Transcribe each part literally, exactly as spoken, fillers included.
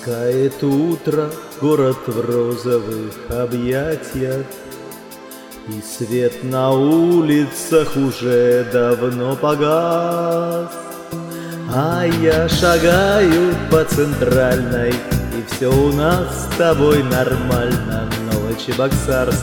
Таскает утро город в розовых объятиях, и свет на улицах уже давно погас. А я шагаю по центральной, и все у нас с тобой нормально. Новочебоксарск,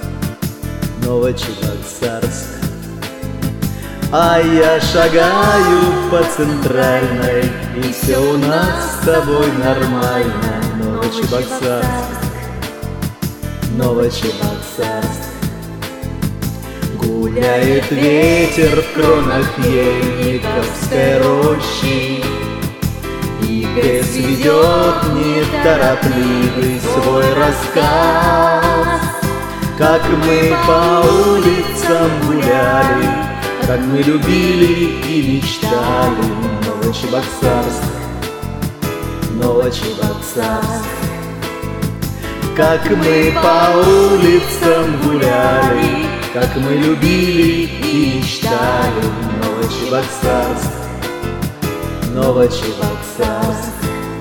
Новочебоксарск. А я шагаю по центральной, и все у нас с тобой нормально. Новочебоксарск, Новочебоксарск. Гуляет ветер в кронах ельниковской рощи, и бес ведет неторопливый свой рассказ. Как мы по улицам гуляли, как мы любили и мечтали. Новочебоксарск, Новочебоксарск. Как мы по улицам гуляли, как мы любили и мечтали. Новочебоксарск, Новочебоксарск.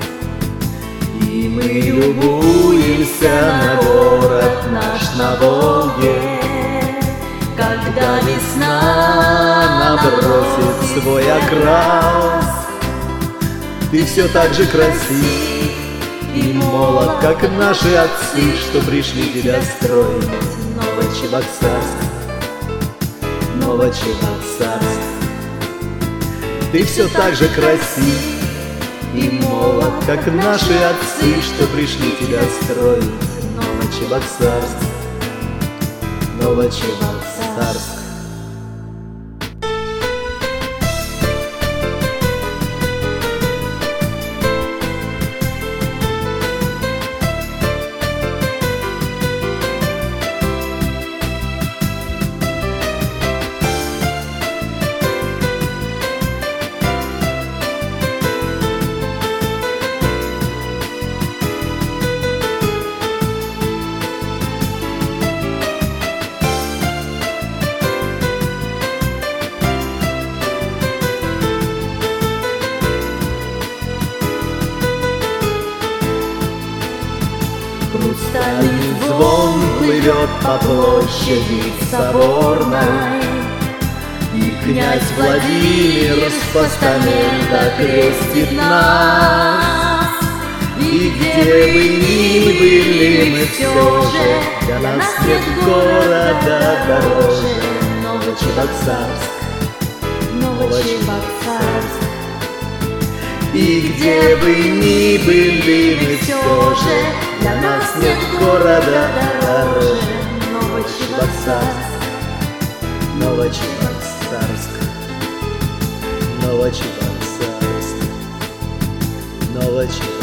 И мы любуемся на город наш на Волге, когда весна набросит свой окрас. Ты все так же красив и молод, как наши отцы, что пришли тебя строить. Новочебоксарск, Новочебоксарск. Ты все так же красив и молод, как наши отцы, что пришли тебя строить. Новочебоксарск, Новочебоксарск. Хрустальный звон плывет по площади Соборной, и князь Владимир с постамента крестит нас. И где бы ни были мы, все же для нас нет города дороже. Новочебоксарск, Новочебоксарск. И где бы ни были мы, все же для нас нет города дороже. Новочебоксарск, Новочебоксарск, Новочебоксарск, Новочебоксарск.